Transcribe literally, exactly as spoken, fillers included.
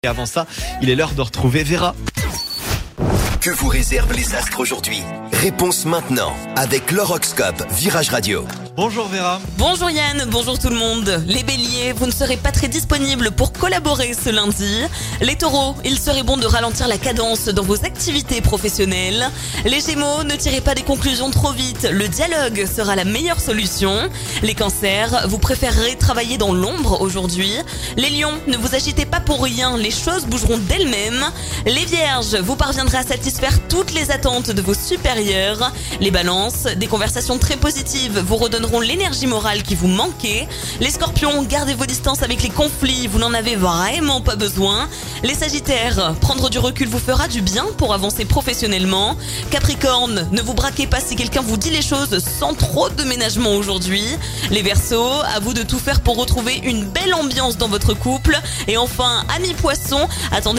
Et avant ça, il est l'heure de retrouver Vera. Que vous réservent les astres aujourd'hui? Réponse maintenant avec l'horoscope Virage Radio. Bonjour Vera. Bonjour Yann, bonjour tout le monde. Les béliers, vous ne serez pas très disponibles pour collaborer ce lundi. Les taureaux, il serait bon de ralentir la cadence dans vos activités professionnelles. Les gémeaux, ne tirez pas des conclusions trop vite, le dialogue sera la meilleure solution. Les cancers, vous préférerez travailler dans l'ombre aujourd'hui. Les lions, ne vous agitez pas pour rien, les choses bougeront d'elles-mêmes. Les vierges, vous parviendrez à satisfaire toutes les attentes de vos supérieurs. Les balances, des conversations très positives vous redonneront l'énergie morale qui vous manquait. Les scorpions, gardez vos distances avec les conflits, vous n'en avez vraiment pas besoin. Les sagittaires, prendre du recul vous fera du bien pour avancer professionnellement. Capricorne, ne vous braquez pas si quelqu'un vous dit les choses sans trop de ménagement aujourd'hui. Les verseaux, à vous de tout faire pour retrouver une belle ambiance dans votre couple. Et enfin, amis poissons, attendez